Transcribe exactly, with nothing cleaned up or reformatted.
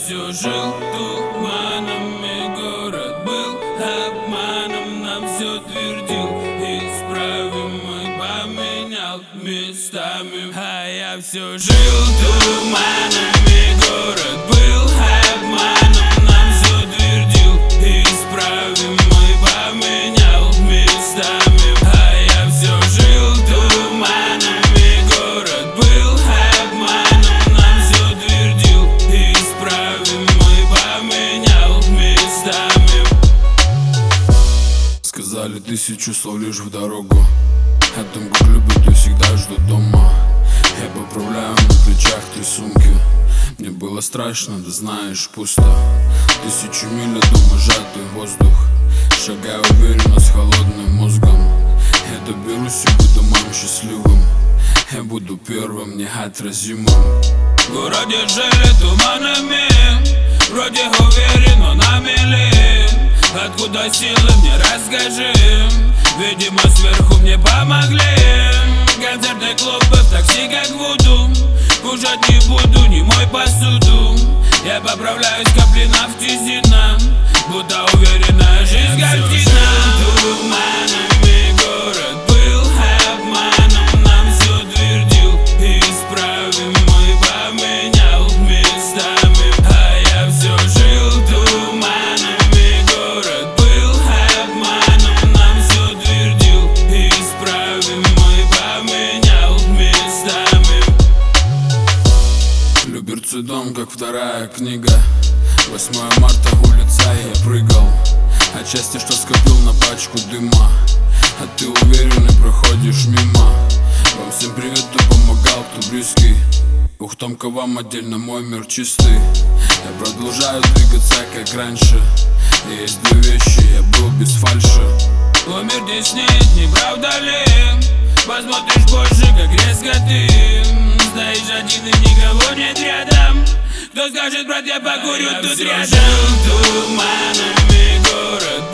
все жил туманами, город был обманом, нам все твердил, исправимый поменял местами. А я все жил туманами, город был обманом, нам все твердил, исправимый поменял местами. А я все жил туманами, город был обманом, нам все твердил, исправимый поменял местами. Сказали тысячу слов лишь в дорогу, о том, как любят и всегда ждут дома. Я поправляю на плечах три сумки. Мне было страшно, да знаешь, пусто. Тысячу миль от дома, сжатый воздух. Шагаю уверенно с холодным мозгом. Я доберусь и буду мам счастливым. Я буду первым, неотразимым. В городе жили туманами, вроде уверен, но на мели. Откуда силы, мне расскажи. Видимо, сверху мне помогли. Концертные клубы в такси, как вуду. Кушать не буду, не мой посуду. Я поправляюсь, капли нафтизина, будто уверенная жизнь картина. Туманами город был обманом, нам все твердил, исправимый поменял местами. А я все жил туманами, город был обманом, нам все твердил, исправимый поменял местами. Люберцы дом, как вторая книга. Восьмое марта, улица, я прыгал. Отчасти, что скопил на пачку дыма. А ты уверенный проходишь мимо. Вам всем привет, кто помогал, кто близкий. Ух, Томка, вам отдельно мой мир чистый. Я продолжаю двигаться, как раньше. И есть две вещи, я был без фальши. О, мир теснит, не правда ли? Посмотришь позже, как резко ты стоишь один и никого нет рядом. Кто скажет, брат, я покурю тут рядом? Я жил туманами, город